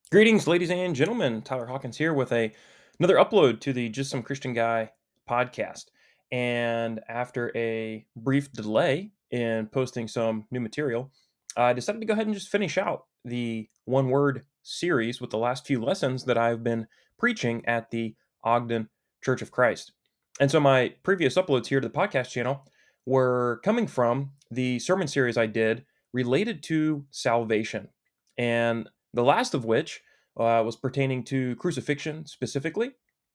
Greetings, ladies and gentlemen. Tyler Hawkins here with another upload to the Just Some Christian Guy podcast. And after a brief delay in posting some new material, I decided to go ahead and just finish out the one word series with the last few lessons that I've been preaching at the Ogden Church of Christ. And so my previous uploads here to the podcast channel were coming from the sermon series I did related to salvation. And the last of which was pertaining to crucifixion specifically.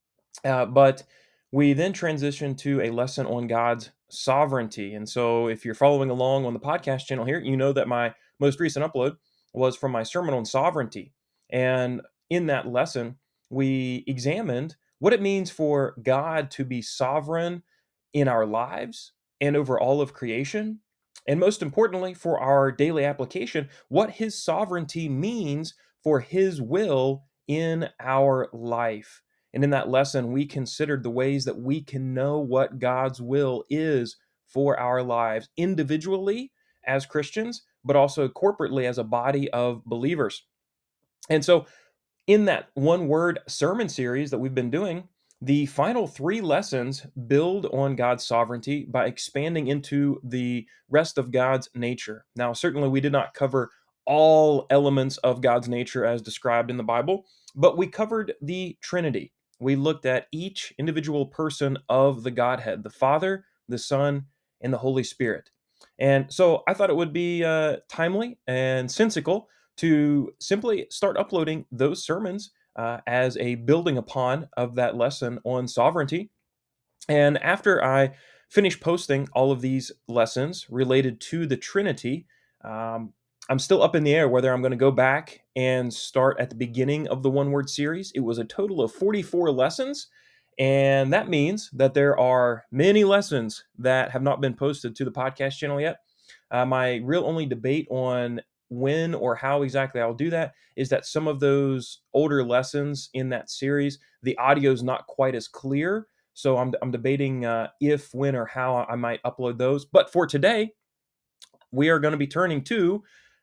But we then transitioned to a lesson on God's sovereignty. And so if you're following along on the podcast channel here, you know that my most recent upload was from my sermon on sovereignty. And in that lesson, we examined what it means for God to be sovereign in our lives and over all of creation. And most importantly, for our daily application, what his sovereignty means for his will in our life. And in that lesson, we considered the ways that we can know what God's will is for our lives individually as Christians, but also corporately as a body of believers. And so, in that one word sermon series that we've been doing, the final three lessons build on God's sovereignty by expanding into the rest of God's nature. Now, certainly, we did not cover all elements of God's nature as described in the Bible, but we covered the Trinity. We looked at each individual person of the Godhead, the Father, the Son, and the Holy Spirit. And so I thought it would be timely and sensical to simply start uploading those sermons as a building upon of that lesson on sovereignty. And after I finish posting all of these lessons related to the Trinity, um, I'm still up in the air whether I'm going to go back and start at the beginning of the one word series. It was a total of 44 lessons. And that means that there are many lessons that have not been posted to the podcast channel yet. My real only debate on when or how exactly I'll do that is that some of those older lessons in that series, the audio is not quite as clear. So I'm debating if, when, or how I might upload those. But for today, we are going to be turning to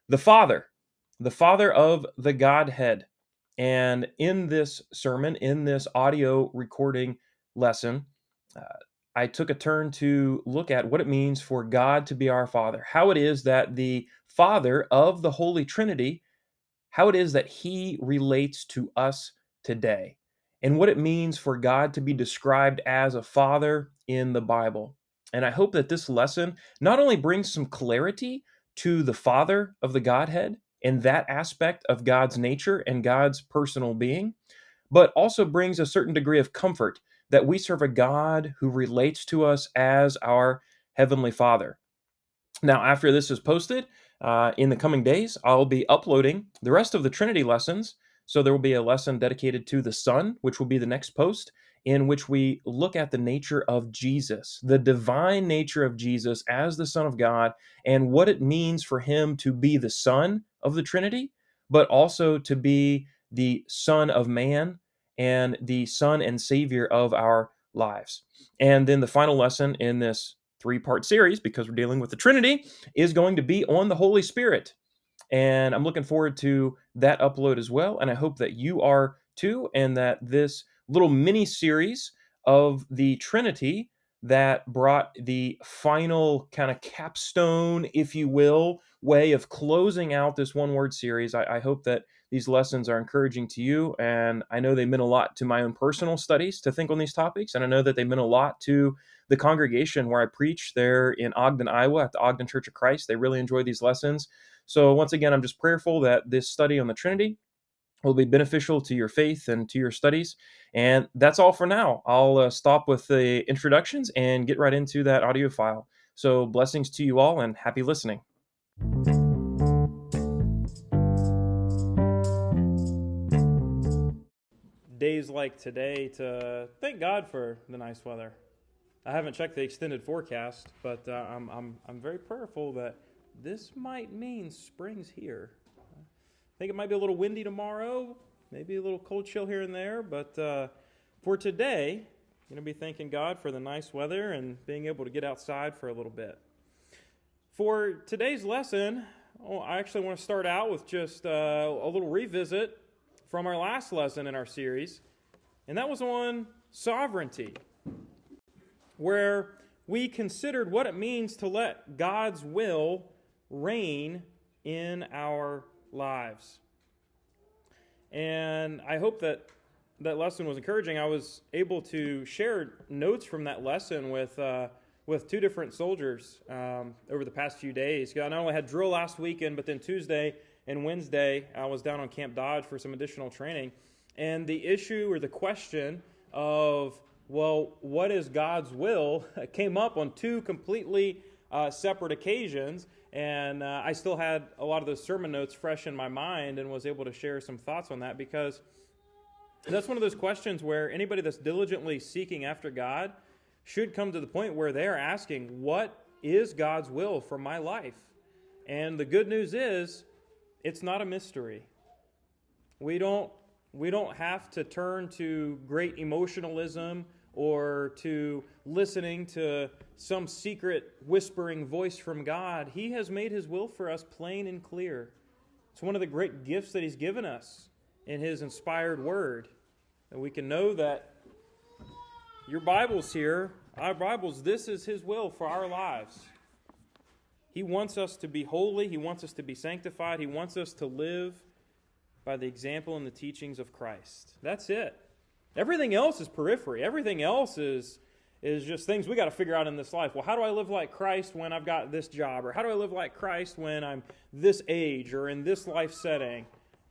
the Father of the Godhead. And in this sermon, in this audio recording lesson, uh, I took a turn to look at what it means for God to be our Father, how it is that the Father of the Holy Trinity, how it is that he relates to us today, and what it means for God to be described as a father in the Bible. And I hope that this lesson not only brings some clarity to the Father of the Godhead and that aspect of God's nature and God's personal being, but also brings a certain degree of comfort that we serve a God who relates to us as our Heavenly Father. Now, after this is posted, in the coming days, I'll be uploading the rest of the Trinity lessons. So there will be a lesson dedicated to the Son, which will be the next post, in which we look at the nature of Jesus, the divine nature of Jesus as the Son of God, and what it means for him to be the Son of the Trinity, but also to be the Son of man and the Son and Savior of our lives. And then the final lesson in this three-part series, because we're dealing with the Trinity, is going to be on the Holy Spirit. And I'm looking forward to that upload as well. And I hope that you are too, and that this little mini series of the Trinity that brought the final kind of capstone, if you will, way of closing out this one word series. I hope that these lessons are encouraging to you. And I know they meant a lot to my own personal studies to think on these topics. And I know that they meant a lot to the congregation where I preach there in Ogden, Iowa at the Ogden Church of Christ. They really enjoy these lessons. So, once again, I'm just prayerful that this study on the Trinity will be beneficial to your faith and to your studies. And that's all for now. I'll stop with the introductions and get right into that audio file. So, blessings to you all and happy listening. Days like today to thank God for the nice weather. I haven't checked the extended forecast, but I'm very prayerful that this might mean spring's here. I think it might be a little windy tomorrow, maybe a little cold chill here and there, but for today, I'm going to be thanking God for the nice weather and being able to get outside for a little bit. For today's lesson, I actually want to start out with just a little revisit from our last lesson in our series, and that was on sovereignty, where we considered what it means to let God's will reign in our lives. And I hope that lesson was encouraging. I was able to share notes from that lesson with two different soldiers over the past few days. I not only had drill last weekend, but then Tuesday and Wednesday I was down on Camp Dodge for some additional training. And the issue or the question of, well, what is God's will, came up on two completely separate occasions. And I still had a lot of those sermon notes fresh in my mind and was able to share some thoughts on that, because that's one of those questions where anybody that's diligently seeking after God should come to the point where they're asking, what is God's will for my life? And the good news is, it's not a mystery. We don't have to turn to great emotionalism or to listening to some secret whispering voice from God. He has made His will for us plain and clear. It's one of the great gifts that He's given us in His inspired Word. And we can know that your Bible's here, our Bibles, this is His will for our lives. He wants us to be holy. He wants us to be sanctified. He wants us to live by the example and the teachings of Christ. That's it. Everything else is periphery. Everything else is just things we got to figure out in this life. Well, how do I live like Christ when I've got this job? Or how do I live like Christ when I'm this age or in this life setting?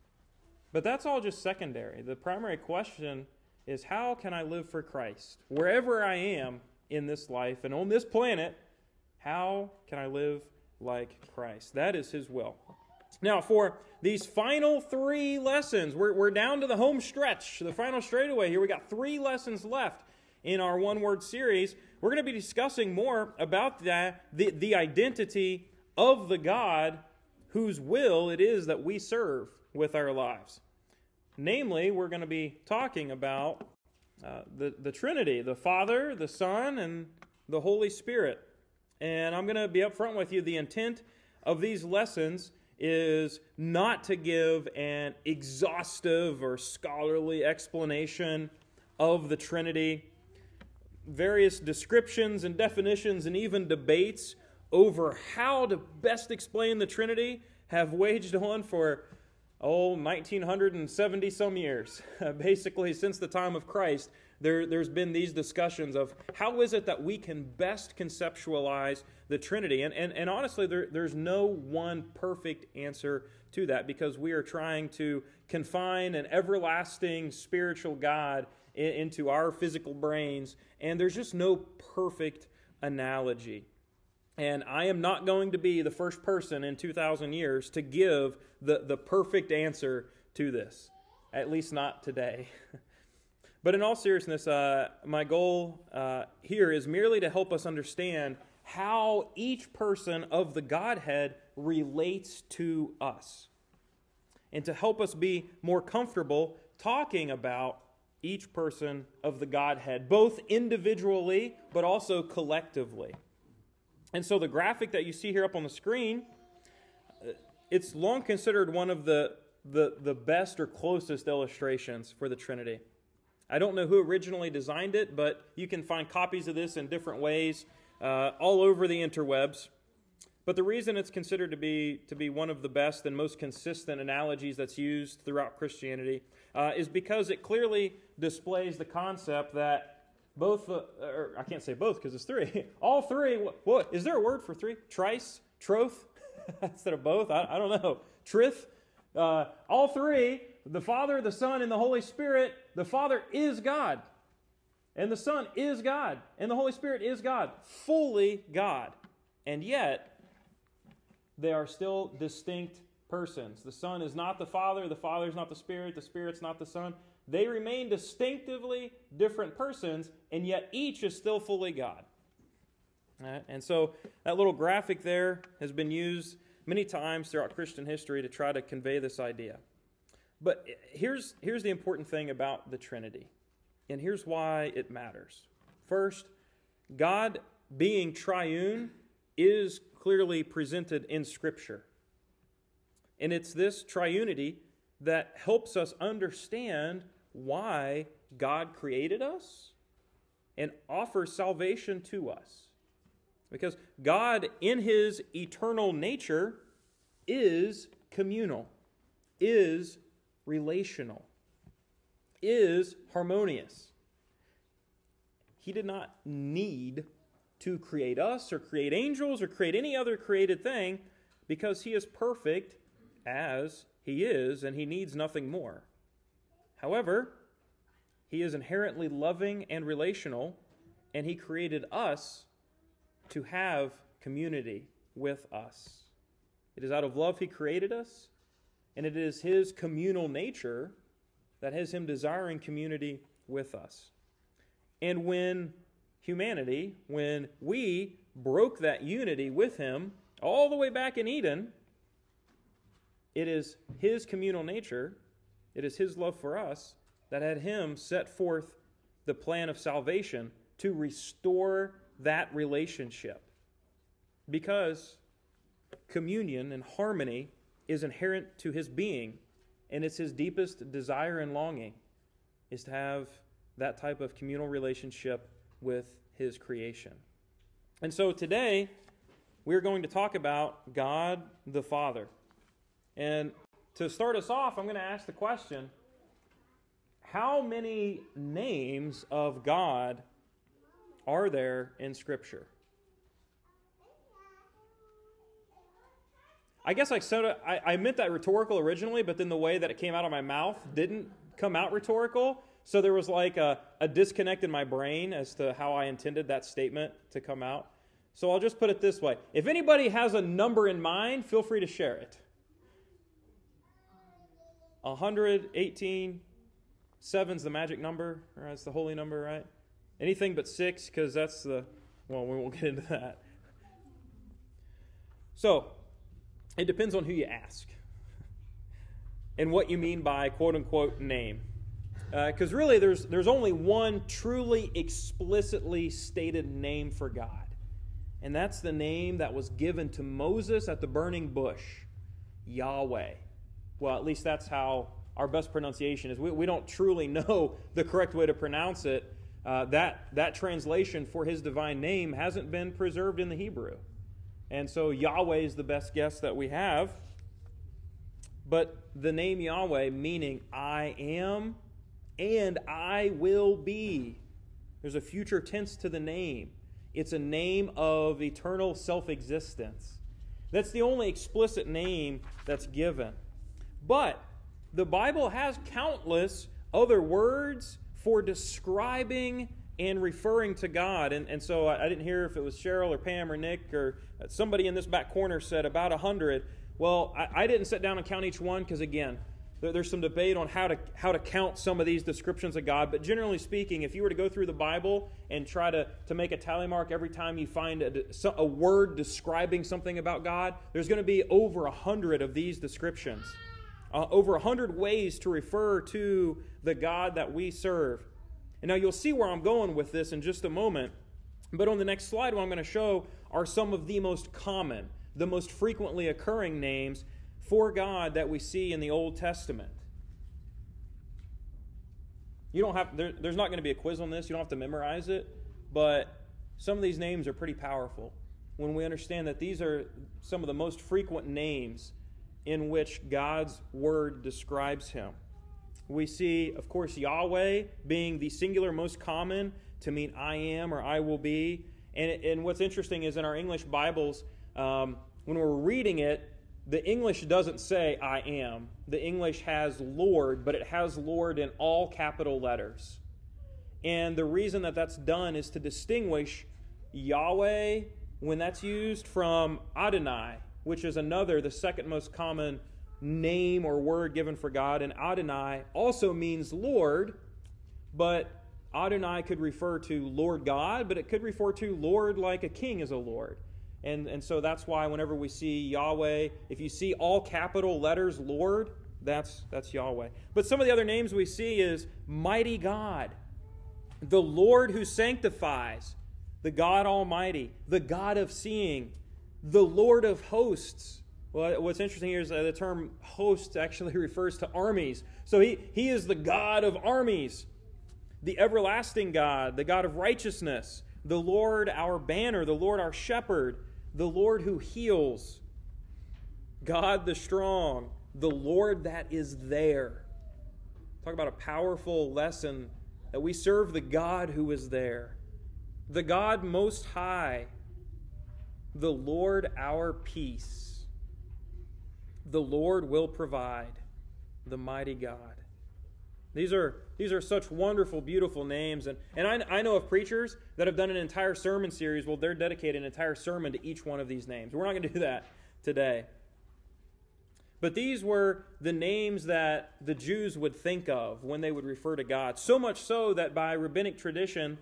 But that's all just secondary. The primary question is, how can I live for Christ? Wherever I am in this life and on this planet, how can I live like Christ? That is His will. Now, for these final three lessons, we're down to the home stretch, the final straightaway here. We got 3 lessons left in our one-word series. We're going to be discussing more about the identity of the God whose will it is that we serve with our lives. Namely, we're going to be talking about the Trinity, the Father, the Son, and the Holy Spirit. And I'm going to be upfront with you. The intent of these lessons is not to give an exhaustive or scholarly explanation of the Trinity. Various descriptions and definitions and even debates over how to best explain the Trinity have waged on for 1970 some years. Basically, since the time of Christ, there's been these discussions of how is it that we can best conceptualize the Trinity. And honestly, there's no one perfect answer to that, because we are trying to confine an everlasting spiritual God into our physical brains, and there's just no perfect analogy. And I am not going to be the first person in 2,000 years to give the perfect answer to this, at least not today. But in all seriousness, my goal here is merely to help us understand how each person of the Godhead relates to us, and to help us be more comfortable talking about each person of the Godhead, both individually but also collectively. And so the graphic that you see here up on the screen, it's long considered one of the best or closest illustrations for the Trinity. I don't know who originally designed it, but you can find copies of this in different ways all over the interwebs. But the reason it's considered to be one of the best and most consistent analogies that's used throughout Christianity is because it clearly displays the concept that or I can't say both because it's 3. All 3, what is there a word for 3? Trice? Troth? Instead of both? I don't know. Trith? All 3, the Father, the Son, and the Holy Spirit. The Father is God, and the Son is God, and the Holy Spirit is God, fully God. And yet, they are still distinct persons. The Son is not the Father is not the Spirit's not the Son. They remain distinctively different persons, and yet each is still fully God. And so that little graphic there has been used many times throughout Christian history to try to convey this idea. But here's the important thing about the Trinity, and here's why it matters. First, God being triune is clearly presented in Scripture. And it's this triunity that helps us understand why God created us and offers salvation to us. Because God, in His eternal nature, is communal, is relational, is harmonious. He did not need to create us or create angels or create any other created thing because He is perfect as He is, and He needs nothing more. However, He is inherently loving and relational, and He created us to have community with us. It is out of love He created us, and it is His communal nature that has Him desiring community with us. And when humanity, when we broke that unity with Him all the way back in Eden, it is His communal nature, it is His love for us that had Him set forth the plan of salvation to restore that relationship. Because communion and harmony is inherent to His being, and it's His deepest desire and longing is to have that type of communal relationship with His creation. And so today, we're going to talk about God the Father. And to start us off, I'm going to ask the question, how many names of God are there in Scripture? I guess I meant that rhetorical originally, but then the way that it came out of my mouth didn't come out rhetorical. So there was like a disconnect in my brain as to how I intended that statement to come out. So I'll just put it this way. If anybody has a number in mind, feel free to share it. 118, 7's the magic number, right? It's the holy number, right? Anything but 6, because that's we won't get into that. So, it depends on who you ask and what you mean by quote-unquote name. Because really, there's only one truly explicitly stated name for God. And that's the name that was given to Moses at the burning bush, Yahweh. Well, at least that's how our best pronunciation is. We don't truly know the correct way to pronounce it. That translation for His divine name hasn't been preserved in the Hebrew. And so Yahweh is the best guess that we have. But the name Yahweh, meaning I am and I will be. There's a future tense to the name. It's a name of eternal self-existence. That's the only explicit name that's given. But the Bible has countless other words for describing and referring to God. And so I didn't hear if it was Cheryl or Pam or Nick or somebody in this back corner said about 100. Well, I didn't sit down and count each one because, again, there's some debate on how to count some of these descriptions of God. But generally speaking, if you were to go through the Bible and try to make a tally mark every time you find a word describing something about God, there's going to be over 100 of these descriptions. Over 100 ways to refer to the God that we serve. And now you'll see where I'm going with this in just a moment. But on the next slide, what I'm going to show are some of the most common, the most frequently occurring names for God that we see in the Old Testament. You don't have there's not going to be a quiz on this. You don't have to memorize it. But some of these names are pretty powerful when we understand that these are some of the most frequent names in which God's Word describes Him. We see, of course, Yahweh being the singular most common to mean I am or I will be. And what's interesting is in our English Bibles, when we're reading it, the English doesn't say I am. The English has Lord, but it has Lord in all capital letters. And the reason that that's done is to distinguish Yahweh, when that's used, from Adonai, which is the second most common name or word given for God. And Adonai also means Lord, but Adonai could refer to Lord God, but it could refer to Lord like a king is a Lord. And so that's why whenever we see Yahweh, if you see all capital letters Lord, that's Yahweh. But some of the other names we see is Mighty God, the Lord who sanctifies, the God Almighty, the God of seeing, the Lord of hosts, Well, what's interesting here is the term host actually refers to armies. So he is the God of armies, the everlasting God, the God of righteousness, the Lord our banner, the Lord our shepherd, the Lord who heals, God the strong, the Lord that is there. Talk about a powerful lesson that we serve the God who is there, the God most high, the Lord our peace. The Lord will provide, the mighty God. These are such wonderful, beautiful names. And I know of preachers that have done an entire sermon series. Well, they're dedicating an entire sermon to each one of these names. We're not going to do that today. But these were the names that the Jews would think of when they would refer to God. So much so that by rabbinic tradition,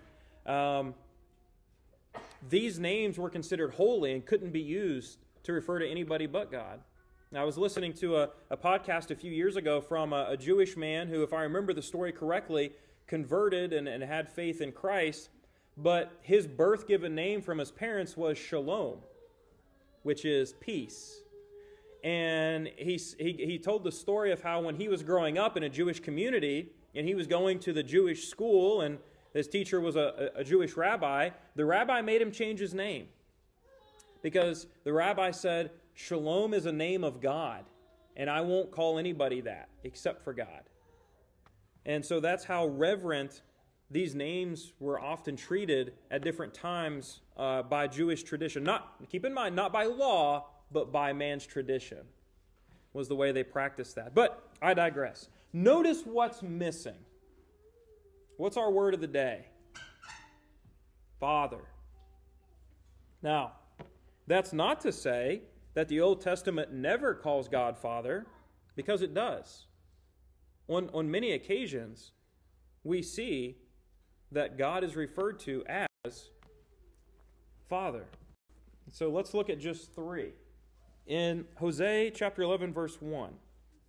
these names were considered holy and couldn't be used to refer to anybody but God. Now, I was listening to a podcast a few years ago from a Jewish man who, if I remember the story correctly, converted and had faith in Christ, but his birth-given name from his parents was Shalom, which is peace. And he told the story of how when he was growing up in a Jewish community and he was going to the Jewish school and his teacher was a Jewish rabbi, the rabbi made him change his name because the rabbi said, Shalom is a name of God, and I won't call anybody that except for God. And so that's how reverent these names were often treated at different times by Jewish tradition. Keep in mind, not by law, but by man's tradition was the way they practiced that. But I digress. Notice what's missing. What's our word of the day? Father. Now, that's not to say that the Old Testament never calls God Father, because it does. On many occasions, we see that God is referred to as Father. So let's look at just three. In Hosea chapter 11, verse 1,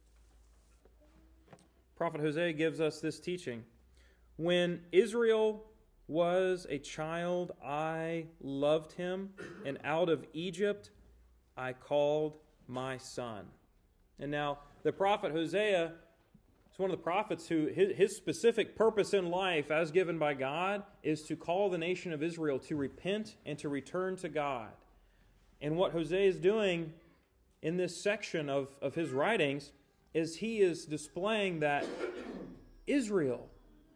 Prophet Hosea gives us this teaching. When Israel was a child, I loved him, and out of Egypt I called my son. And now, the prophet Hosea is one of the prophets who his specific purpose in life, as given by God, is to call the nation of Israel to repent and to return to God. And what Hosea is doing in this section of his writings is he is displaying that Israel,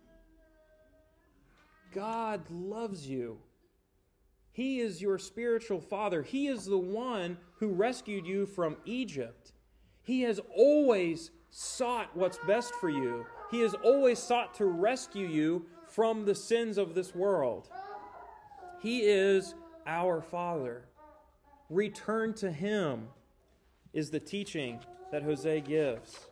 God loves you. He is your spiritual father. He is the one who rescued you from Egypt. He has always sought what's best for you. He has always sought to rescue you from the sins of this world. He is our Father. Return to Him is the teaching that Hosea gives.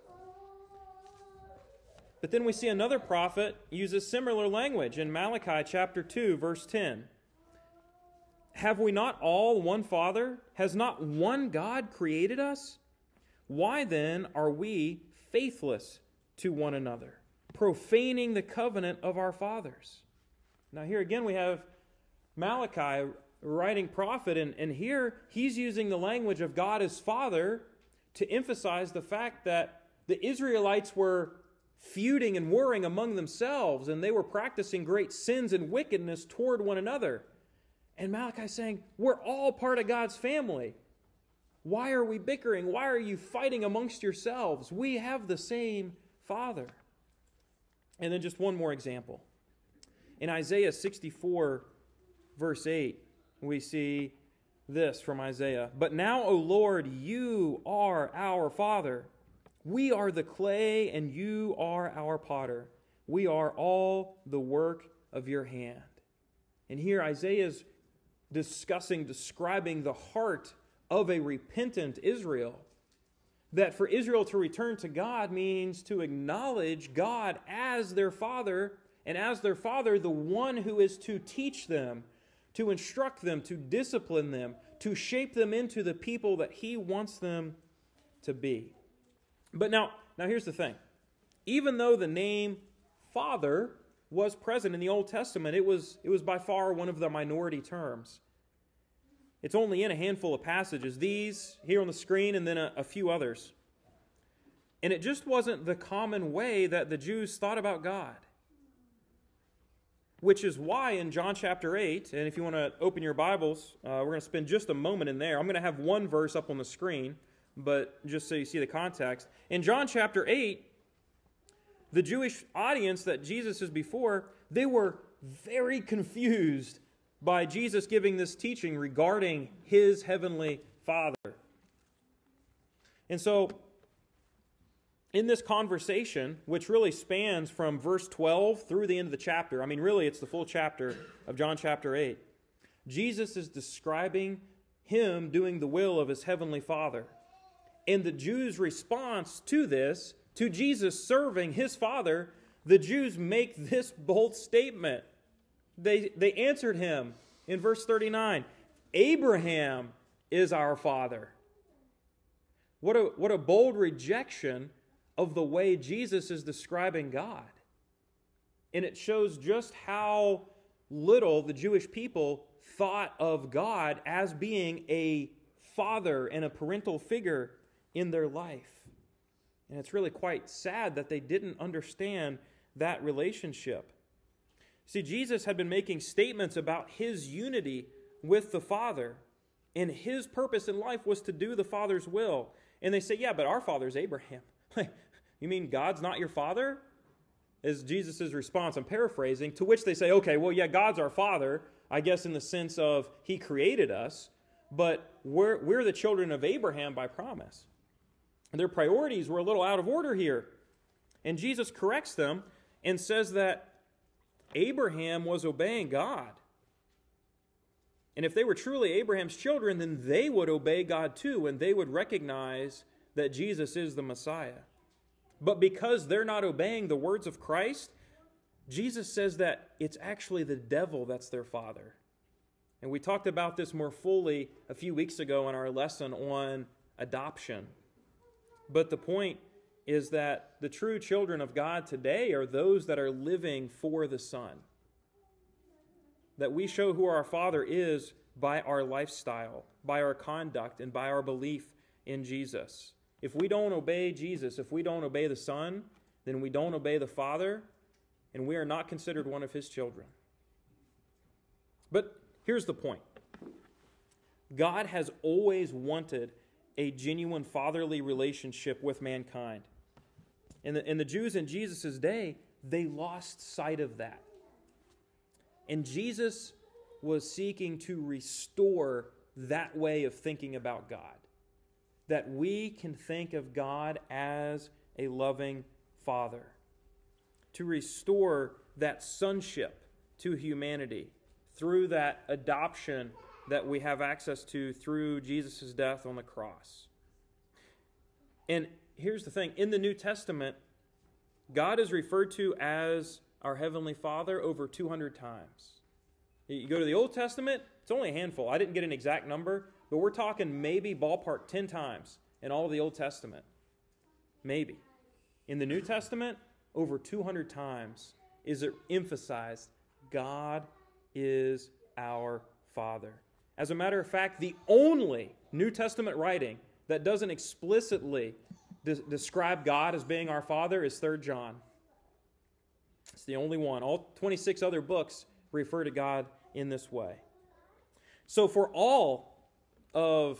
But then we see another prophet uses similar language in Malachi chapter 2, verse 10. Have we not all one Father? Has not one God created us? Why then are we faithless to one another, profaning the covenant of our fathers? Now here again we have Malachi, writing prophet, and here he's using the language of God as Father to emphasize the fact that the Israelites were feuding and warring among themselves, and they were practicing great sins and wickedness toward one another. And Malachi is saying, we're all part of God's family. Why are we bickering? Why are you fighting amongst yourselves? We have the same Father. And then just one more example. In Isaiah 64, verse 8, we see this from Isaiah. But now, O Lord, you are our Father. We are the clay, and you are our potter. We are all the work of your hand. And here Isaiah is describing the heart of a repentant Israel. That for Israel to return to God means to acknowledge God as their Father, and as their Father, the one who is to teach them, to instruct them, to discipline them, to shape them into the people that He wants them to be. But now here's the thing. Even though the name Father was present in the Old Testament, it was by far one of the minority terms. It's only in a handful of passages, these here on the screen and then a few others. And it just wasn't the common way that the Jews thought about God. Which is why in John chapter 8, and if you want to open your Bibles, we're going to spend just a moment in there. I'm going to have one verse up on the screen, but just so you see the context. In John chapter 8, the Jewish audience that Jesus is before, they were very confused by Jesus giving this teaching regarding his heavenly Father. And so, in this conversation, which really spans from verse 12 through the end of the chapter, I mean, really, it's the full chapter of John chapter 8, Jesus is describing him doing the will of his heavenly Father. And the Jews' response to this, to Jesus serving his Father, the Jews make this bold statement. They answered him in verse 39, Abraham is our father. What a bold rejection of the way Jesus is describing God. And it shows just how little the Jewish people thought of God as being a father and a parental figure in their life. And it's really quite sad that they didn't understand that relationship. See, Jesus had been making statements about his unity with the Father, and his purpose in life was to do the Father's will. And they say, yeah, but our father's Abraham. You mean God's not your father? Is Jesus' response. I'm paraphrasing, to which they say, okay, well, yeah, God's our Father, I guess in the sense of he created us, but we're the children of Abraham by promise. Their priorities were a little out of order here. And Jesus corrects them and says that Abraham was obeying God. And if they were truly Abraham's children, then they would obey God too, and they would recognize that Jesus is the Messiah. But because they're not obeying the words of Christ, Jesus says that it's actually the devil that's their father. And we talked about this more fully a few weeks ago in our lesson on adoption. But the point is that the true children of God today are those that are living for the Son. That we show who our Father is by our lifestyle, by our conduct, and by our belief in Jesus. If we don't obey Jesus, if we don't obey the Son, then we don't obey the Father, and we are not considered one of his children. But here's the point. God has always wanted a genuine fatherly relationship with mankind. And the Jews in Jesus' day, they lost sight of that. And Jesus was seeking to restore that way of thinking about God. That we can think of God as a loving Father. To restore that sonship to humanity through that adoption that we have access to through Jesus' death on the cross. And here's the thing. In the New Testament, God is referred to as our Heavenly Father over 200 times. You go to the Old Testament, it's only a handful. I didn't get an exact number, but we're talking maybe ballpark 10 times in all of the Old Testament. Maybe. In the New Testament, over 200 times is it emphasized God is our Father. As a matter of fact, the only New Testament writing that doesn't explicitly describe God as being our Father is 3 John. It's the only one. All 26 other books refer to God in this way. So for all of,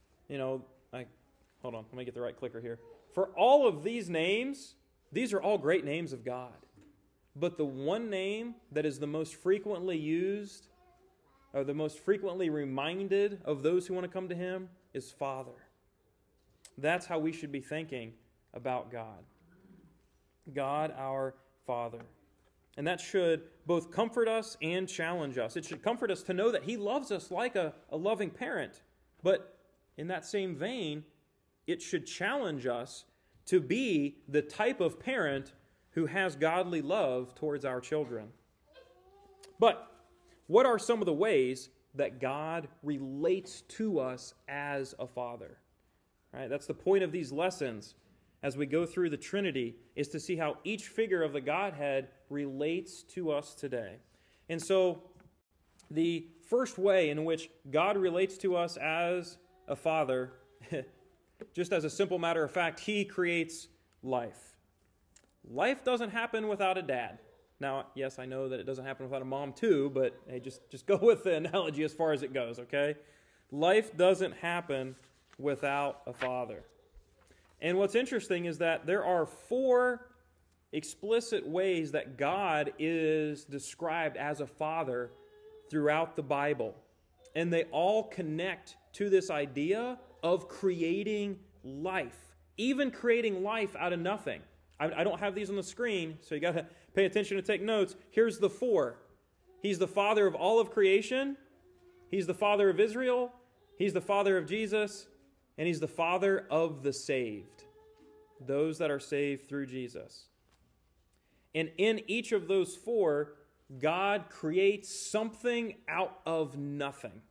hold on, let me get the right clicker here. For all of these names, these are all great names of God. But the one name that is the most frequently used, or the most frequently reminded of those who want to come to him, is Father. That's how we should be thinking about God. God, our Father. And that should both comfort us and challenge us. It should comfort us to know that he loves us like a loving parent. But in that same vein, it should challenge us to be the type of parent who has godly love towards our children. But what are some of the ways that God relates to us as a father? Right? That's the point of these lessons as we go through the Trinity, is to see how each figure of the Godhead relates to us today. And so The first way in which God relates to us as a father, just as a simple matter of fact, He creates life. Life doesn't happen without a dad. Now, yes, I know that it doesn't happen without a mom too, but hey, just go with the analogy as far as it goes, okay? Life doesn't happen without a father. And what's interesting is that there are 4 explicit ways that God is described as a father throughout the Bible. And they all connect to this idea of creating life, even creating life out of nothing. I don't have these on the screen, so you got to pay attention to take notes. Here's the 4. He's the father of all of creation. He's the father of Israel. He's the father of Jesus. And He's the father of the saved, those that are saved through Jesus. And in each of those 4, God creates something out of nothing.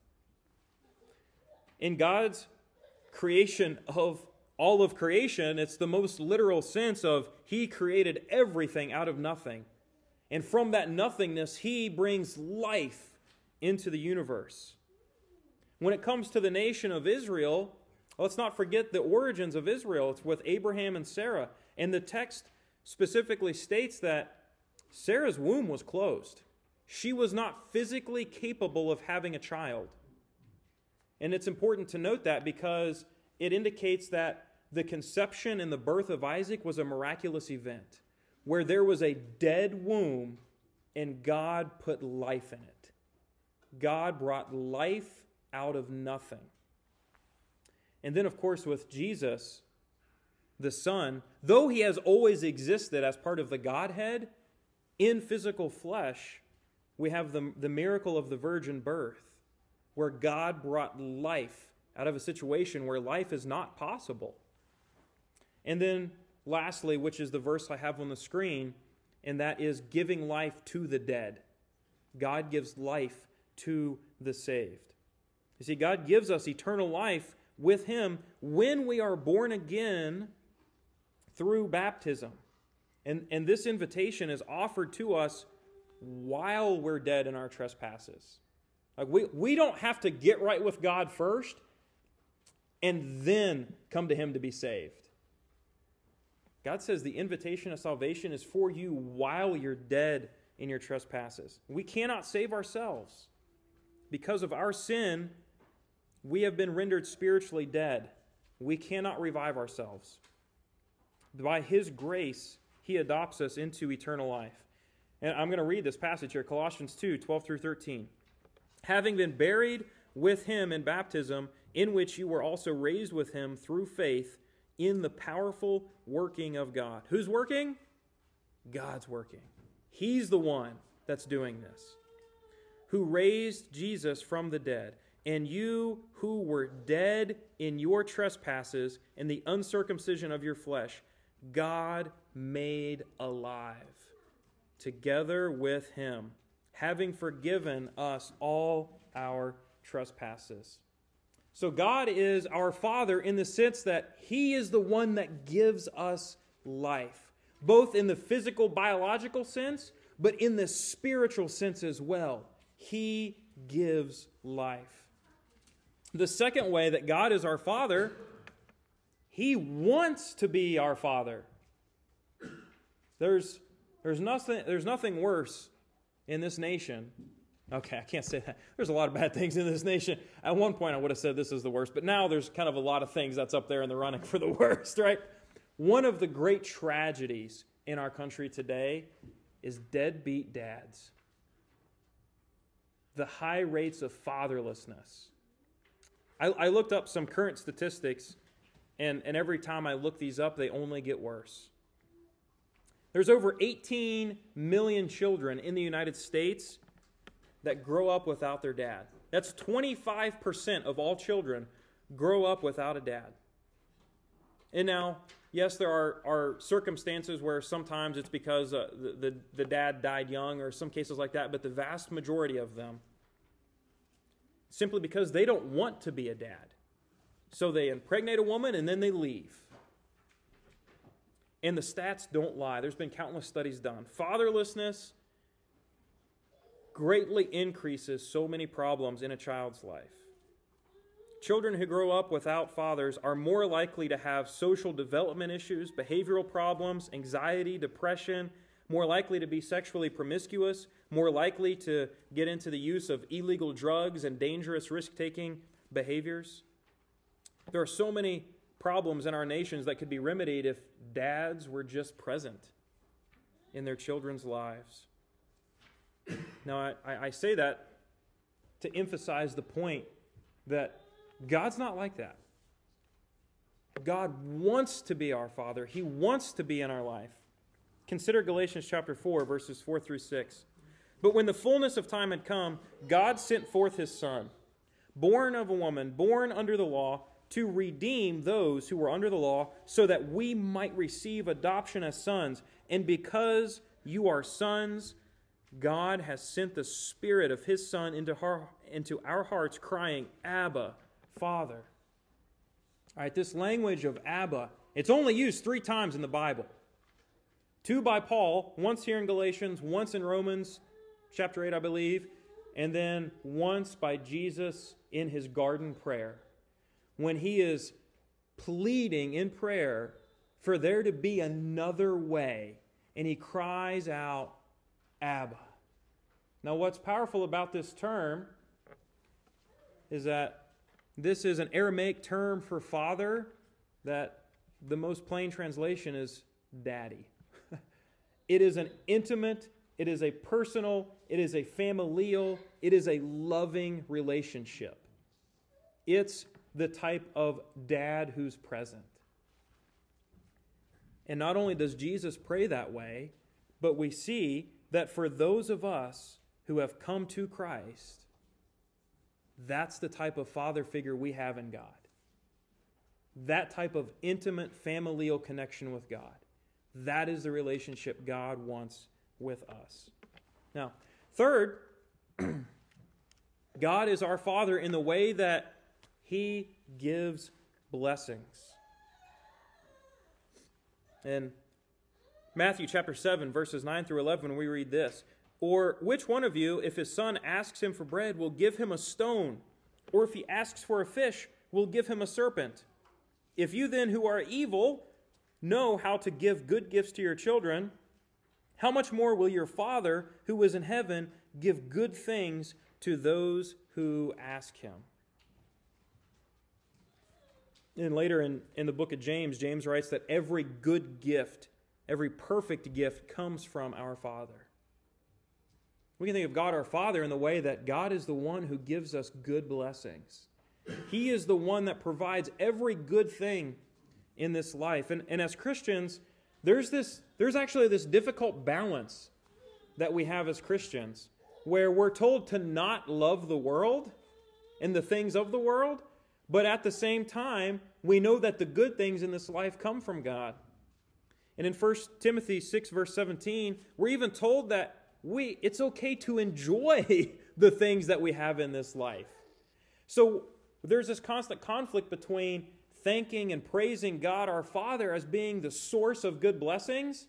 In God's creation of all of creation, it's the most literal sense of He created everything out of nothing. And from that nothingness, He brings life into the universe. When it comes to the nation of Israel, let's not forget the origins of Israel. It's with Abraham and Sarah. And the text specifically states that Sarah's womb was closed. She was not physically capable of having a child. And it's important to note that because it indicates that the conception and the birth of Isaac was a miraculous event where there was a dead womb and God put life in it. God brought life out of nothing. And then, of course, with Jesus, the Son, though He has always existed as part of the Godhead, in physical flesh, we have the miracle of the virgin birth, where God brought life out of a situation where life is not possible. And then, lastly, which is the verse I have on the screen, and that is giving life to the dead. God gives life to the saved. You see, God gives us eternal life with Him when we are born again through baptism. And this invitation is offered to us while we're dead in our trespasses. Like we don't have to get right with God first and then come to Him to be saved. God says the invitation of salvation is for you while you're dead in your trespasses. We cannot save ourselves. Because of our sin, we have been rendered spiritually dead. We cannot revive ourselves. By His grace, He adopts us into eternal life. And I'm going to read this passage here, Colossians 2, 12 through 13. Having been buried with Him in baptism, in which you were also raised with Him through faith in the powerful working of God. Who's working? God's working. He's the one that's doing this. Who raised Jesus from the dead, and you who were dead in your trespasses and the uncircumcision of your flesh, God made alive together with Him, having forgiven us all our trespasses. So God is our Father in the sense that He is the one that gives us life, both in the physical, biological sense, but in the spiritual sense as well. He gives life. The second way that God is our Father, He wants to be our Father. There's nothing worse in this nation. Okay, I can't say that. There's a lot of bad things in this nation. At one point, I would have said this is the worst, but now there's kind of a lot of things that's up there in the running for the worst, right? One of the great tragedies in our country today is deadbeat dads. The high rates of fatherlessness. I looked up some current statistics, and every time I look these up, they only get worse. There's over 18 million children in the United States that grow up without their dad. That's 25% of all children grow up without a dad. And now, yes, there are circumstances where sometimes it's because the dad died young or some cases like that, but the vast majority of them, simply because they don't want to be a dad. So they impregnate a woman and then they leave. And the stats don't lie. There's been countless studies done. Fatherlessness greatly increases so many problems in a child's life. Children who grow up without fathers are more likely to have social development issues, behavioral problems, anxiety, depression, more likely to be sexually promiscuous, more likely to get into the use of illegal drugs and dangerous risk-taking behaviors. There are so many problems in our nations that could be remedied if dads were just present in their children's lives. Now, I say that to emphasize the point that God's not like that. God wants to be our Father. He wants to be in our life. Consider Galatians chapter 4, verses 4 through 6. But when the fullness of time had come, God sent forth His Son, born of a woman, born under the law, to redeem those who were under the law, so that we might receive adoption as sons. And because you are sons, God has sent the Spirit of His Son into our hearts, crying, Abba, Father. All right, this language of Abba, it's only used 3 times in the Bible. 2 by Paul, once here in Galatians, once in Romans chapter 8, I believe, and then once by Jesus in His garden prayer, when He is pleading in prayer for there to be another way, and He cries out, Abba. Now, what's powerful about this term is that this is an Aramaic term for father that the most plain translation is daddy. It is an intimate, it is a personal, it is a familial, it is a loving relationship. It's the type of dad who's present. And not only does Jesus pray that way, but we see that for those of us who have come to Christ, that's the type of father figure we have in God. That type of intimate familial connection with God. That is the relationship God wants with us. Now, third, God is our Father in the way that He gives blessings. In Matthew chapter 7, verses 9 through 11, we read this. Or which one of you, if his son asks him for bread, will give him a stone? Or if he asks for a fish, will give him a serpent? If you then, who are evil, know how to give good gifts to your children, how much more will your Father, who is in heaven, give good things to those who ask Him? And later in the book of James, James writes that every good gift, every perfect gift comes from our Father. We can think of God our Father in the way that God is the one who gives us good blessings. He is the one that provides every good thing in this life. And as Christians, there's actually this difficult balance that we have as Christians where we're told to not love the world and the things of the world, but at the same time, we know that the good things in this life come from God. And in 1 Timothy 6, verse 17, we're even told that it's okay to enjoy the things that we have in this life. So there's this constant conflict between thanking and praising God our Father as being the source of good blessings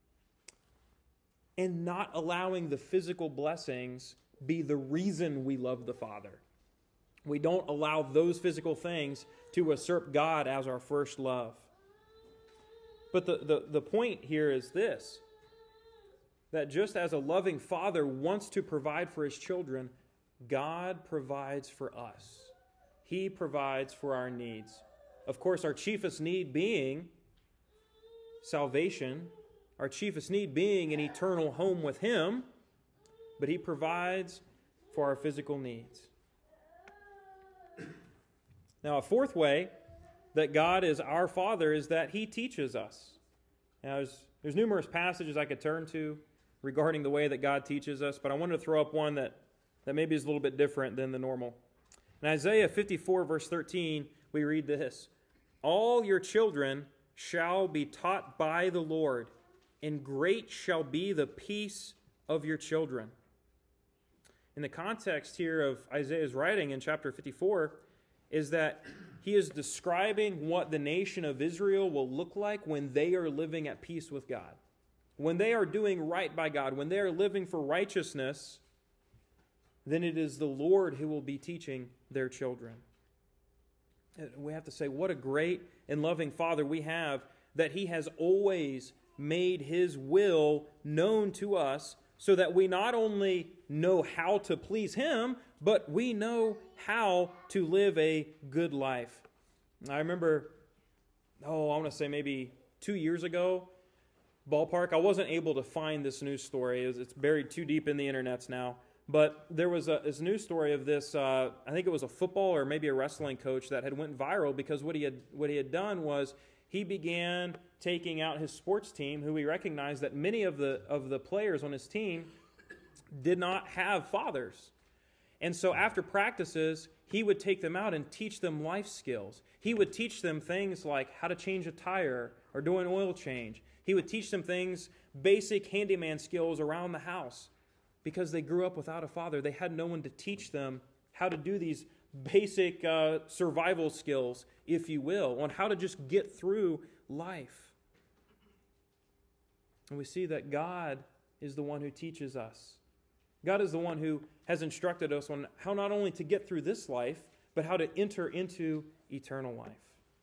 and not allowing the physical blessings be the reason we love the Father. We don't allow those physical things to usurp God as our first love. But the point here is this, that just as a loving father wants to provide for his children, God provides for us. He provides for our needs. Of course, our chiefest need being salvation, our chiefest need being an eternal home with Him, but He provides for our physical needs. Now, a fourth way that God is our Father is that He teaches us. Now, there's numerous passages I could turn to regarding the way that God teaches us, but I wanted to throw up one that maybe is a little bit different than the normal. In Isaiah 54, verse 13, we read this, "All your children shall be taught by the Lord, and great shall be the peace of your children." In the context here of Isaiah's writing in chapter 54 is that he is describing what the nation of Israel will look like when they are living at peace with God. When they are doing right by God, when they are living for righteousness, then it is the Lord who will be teaching their children. We have to say, what a great and loving Father we have, that He has always made His will known to us, so that we not only know how to please Him, but we know how to live a good life. I remember, I want to say maybe 2 years ago, ballpark, I wasn't able to find this news story. It's buried too deep in the internets now. But there was this news story of this, I think it was a football or maybe a wrestling coach that had went viral because what he had done was he began taking out his sports team, who he recognized that many of the players on his team did not have fathers. And so after practices, he would take them out and teach them life skills. He would teach them things like how to change a tire or do an oil change. He would teach them things, basic handyman skills around the house. Because they grew up without a father, they had no one to teach them how to do these basic survival skills, if you will, on how to just get through life. And we see that God is the one who teaches us. God is the one who has instructed us on how not only to get through this life, but how to enter into eternal life.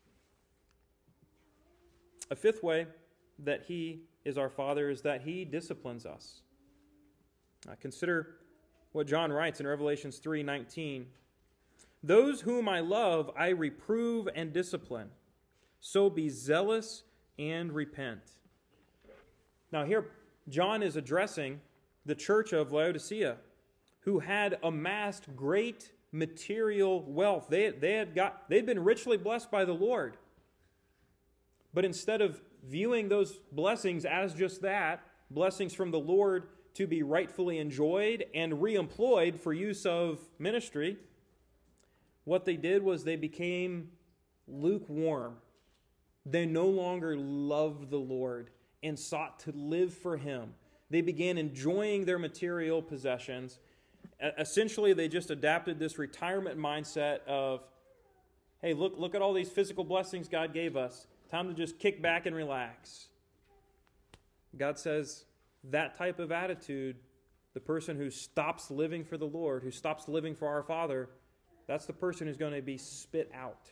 A fifth way that He is our Father is that He disciplines us. Consider what John writes in Revelations 3:19. Those whom I love, I reprove and discipline. So be zealous and repent. Now here, John is addressing the church of Laodicea, who had amassed great material wealth. They'd been richly blessed by the Lord. But instead of viewing those blessings as just that, blessings from the Lord to be rightfully enjoyed and reemployed for use of ministry, what they did was they became lukewarm. They no longer loved the Lord and sought to live for Him. They began enjoying their material possessions. Essentially, they just adapted this retirement mindset of, hey, look at all these physical blessings God gave us. Time to just kick back and relax. God says that type of attitude, the person who stops living for the Lord, who stops living for our Father, that's the person who's going to be spit out.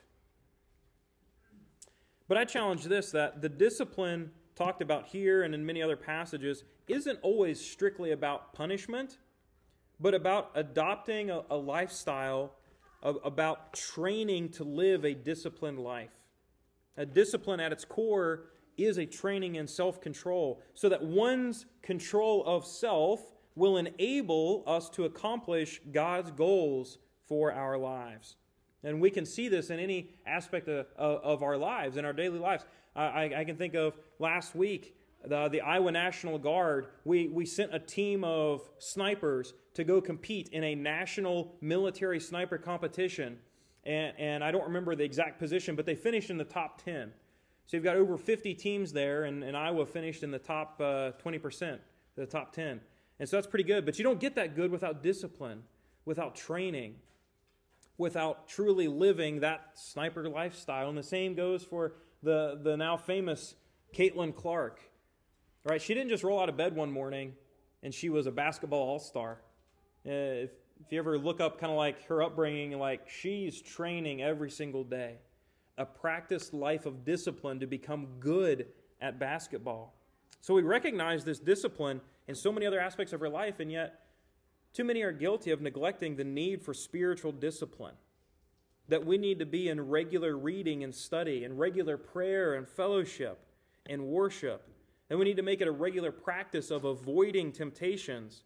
But I challenge this, that the discipline talked about here and in many other passages isn't always strictly about punishment, but about adopting a lifestyle, about training to live a disciplined life. A discipline at its core is a training in self-control, so that one's control of self will enable us to accomplish God's goals for our lives. And we can see this in any aspect of our lives, in our daily lives. I can think of last week, the Iowa National Guard. We sent a team of snipers to go compete in a national military sniper competition. And I don't remember the exact position, but they finished in the top 10. So you've got over 50 teams there, and Iowa finished in the top 20%, the top 10. And so that's pretty good. But you don't get that good without discipline, without training, without truly living that sniper lifestyle. And the same goes for the now famous Caitlin Clark. Right? She didn't just roll out of bed one morning and she was a basketball all-star. If you ever look up kind of like her upbringing, like she's training every single day. A practiced life of discipline to become good at basketball. So we recognize this discipline in so many other aspects of her life, and yet too many are guilty of neglecting the need for spiritual discipline. That we need to be in regular reading and study, and regular prayer and fellowship and worship. And we need to make it a regular practice of avoiding temptations.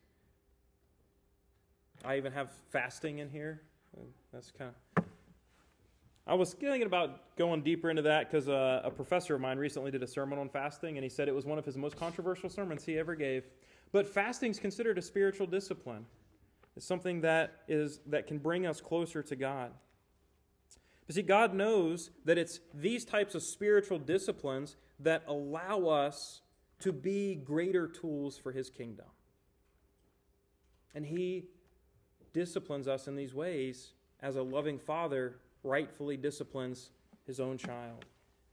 I even have fasting in here. That's kind of... I was thinking about going deeper into that because a professor of mine recently did a sermon on fasting, and he said it was one of his most controversial sermons he ever gave. But fasting is considered a spiritual discipline. It's something that can bring us closer to God. But see, God knows that it's these types of spiritual disciplines that allow us to be greater tools for His kingdom. And He disciplines us in these ways as a loving Father rightfully disciplines His own child.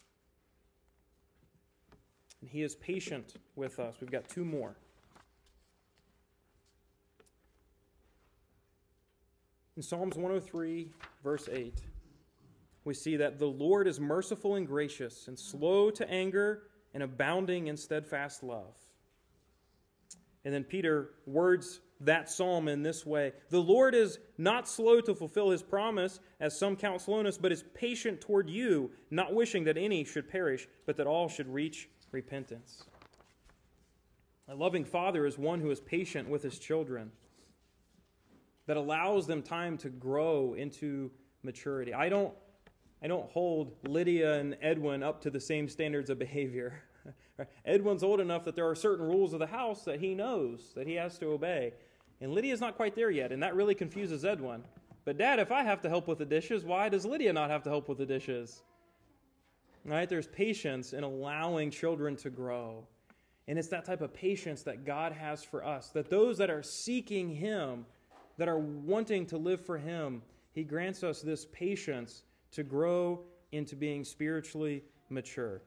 And He is patient with us. We've got two more. In Psalms 103, verse 8, we see that the Lord is merciful and gracious and slow to anger and abounding in steadfast love. And then Peter words that psalm in this way: the Lord is not slow to fulfill his promise, as some count slowness, but is patient toward you, not wishing that any should perish, but that all should reach repentance. A loving father is one who is patient with his children, that allows them time to grow into maturity. I don't hold Lydia and Edwin up to the same standards of behavior. Edwin's old enough that there are certain rules of the house that he knows that he has to obey. And Lydia's not quite there yet, and that really confuses Edwin. But Dad, if I have to help with the dishes, why does Lydia not have to help with the dishes? Right? There's patience in allowing children to grow. And it's that type of patience that God has for us, that those that are seeking Him, that are wanting to live for Him, He grants us this patience to grow into being spiritually mature.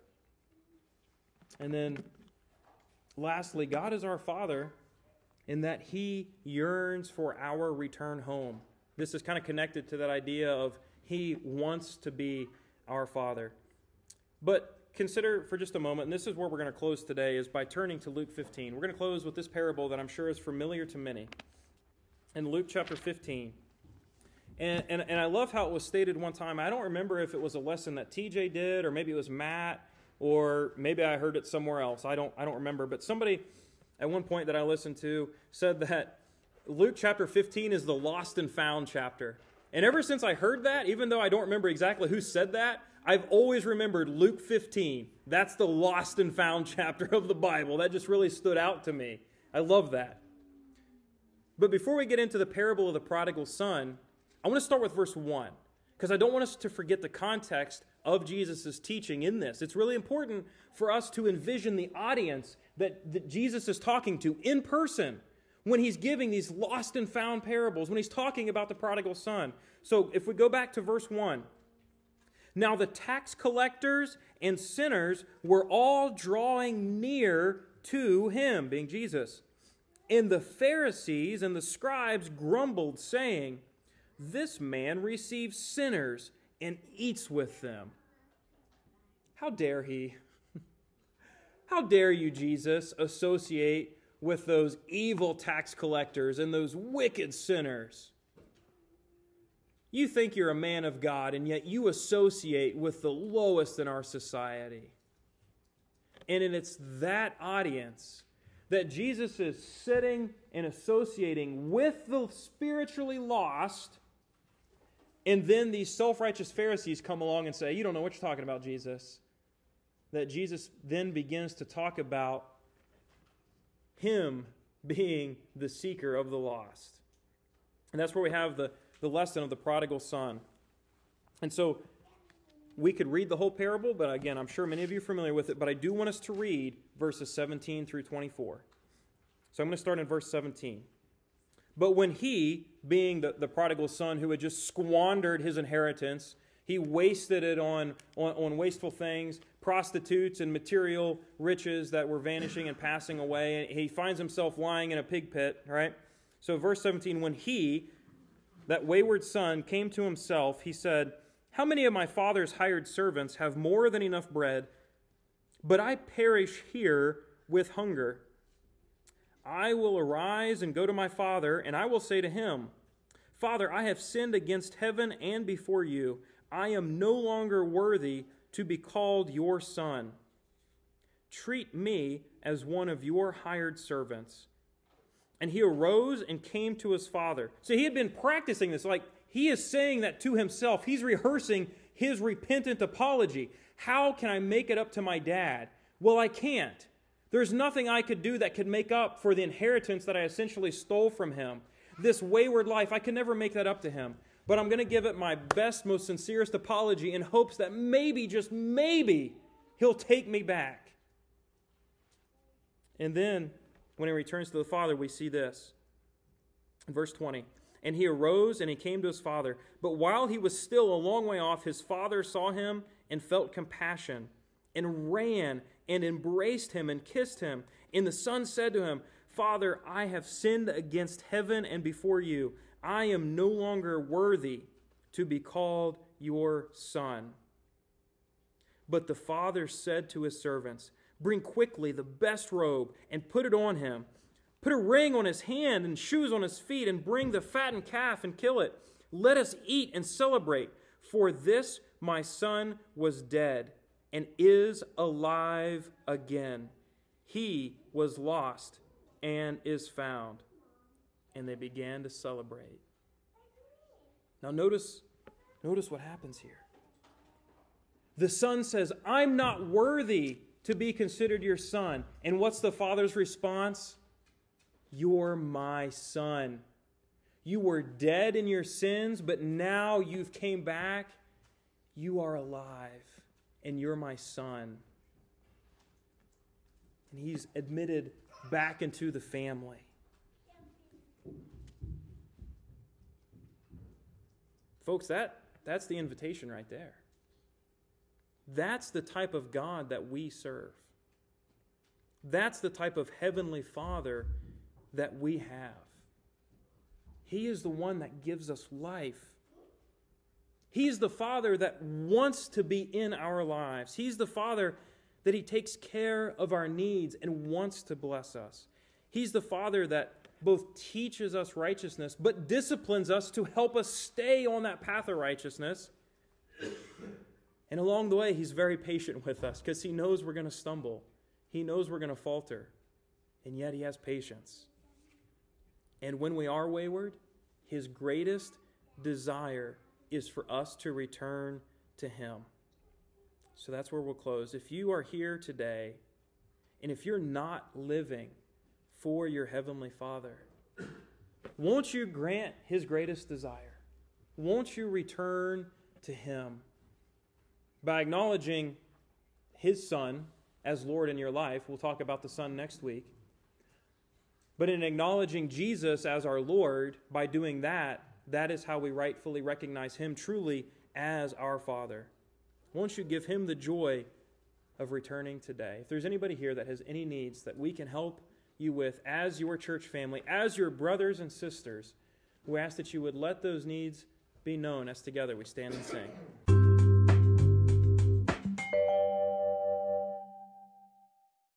And then, lastly, God is our Father in that He yearns for our return home. This is kind of connected to that idea of He wants to be our Father. But consider for just a moment, and this is where we're going to close today, is by turning to Luke 15. We're going to close with this parable that I'm sure is familiar to many. In Luke chapter 15. And I love how it was stated one time. I don't remember if it was a lesson that TJ did, or maybe it was Matt, or maybe I heard it somewhere else. I don't remember. But somebody at one point that I listened to said that Luke chapter 15 is the lost and found chapter. And ever since I heard that, even though I don't remember exactly who said that, I've always remembered Luke 15. That's the lost and found chapter of the Bible. That just really stood out to me. I love that. But before we get into the parable of the prodigal son, I want to start with verse 1, because I don't want us to forget the context of Jesus' teaching in this. It's really important for us to envision the audience that Jesus is talking to in person when He's giving these lost and found parables, when He's talking about the prodigal son. So if we go back to verse 1, now the tax collectors and sinners were all drawing near to Him, being Jesus. And the Pharisees and the scribes grumbled, saying, "This man receives sinners and eats with them." How dare He? How dare you, Jesus, associate with those evil tax collectors and those wicked sinners? You think you're a man of God, and yet you associate with the lowest in our society. And it's that audience that Jesus is sitting and associating with the spiritually lost, and then these self-righteous Pharisees come along and say, "You don't know what you're talking about, Jesus." That Jesus then begins to talk about Him being the seeker of the lost. And that's where we have the lesson of the prodigal son. And so we could read the whole parable, but again, I'm sure many of you are familiar with it, but I do want us to read verses 17 through 24. So I'm going to start in verse 17. But when he, being the prodigal son who had just squandered his inheritance, he wasted it on wasteful things, prostitutes and material riches that were vanishing and passing away, and he finds himself lying in a pig pit, right? So verse 17, when he, that wayward son, came to himself, he said, "How many of my father's hired servants have more than enough bread, but I perish here with hunger? I will arise and go to my father, and I will say to him, 'Father, I have sinned against heaven and before you. I am no longer worthy to be called your son. Treat me as one of your hired servants.' And he arose and came to his father." So he had been practicing this. Like, he is saying that to himself. He's rehearsing his repentant apology. How can I make it up to my dad? Well, I can't. There's nothing I could do that could make up for the inheritance that I essentially stole from him. This wayward life, I could never make that up to him. But I'm going to give it my best, most sincerest apology in hopes that maybe, just maybe, he'll take me back. And then, when he returns to the father, we see this. In verse 20, "And he arose and he came to his father. But while he was still a long way off, his father saw him and felt compassion, and ran and embraced him and kissed him. And the son said to him, 'Father, I have sinned against heaven and before you. I am no longer worthy to be called your son." But the father said to his servants, "Bring quickly the best robe and put it on him. Put a ring on his hand and shoes on his feet, and bring the fattened calf and kill it. Let us eat and celebrate. For this my son was dead and is alive again. He was lost and is found." And they began to celebrate. Now notice what happens here. The son says, "I'm not worthy to be considered your son." And what's the father's response? "You're my son. You were dead in your sins, but now you've came back. You are alive, and you're my son." And he's admitted back into the family. Folks, that's the invitation right there. That's the type of God that we serve. That's the type of heavenly Father that we have. He is the one that gives us life. He's the Father that wants to be in our lives. He's the Father that He takes care of our needs and wants to bless us. He's the Father that both teaches us righteousness, but disciplines us to help us stay on that path of righteousness. And along the way, He's very patient with us because He knows we're going to stumble. He knows we're going to falter. And yet He has patience. And when we are wayward, His greatest desire is for us to return to Him. So that's where we'll close. If you are here today, and if you're not living for your Heavenly Father, won't you grant His greatest desire? Won't you return to Him? By acknowledging His Son as Lord in your life, we'll talk about the Son next week. But in acknowledging Jesus as our Lord, by doing that, that is how we rightfully recognize Him truly as our Father. Won't you give Him the joy of returning today? If there's anybody here that has any needs that we can help you with as your church family, as your brothers and sisters, we ask that you would let those needs be known as together we stand and sing.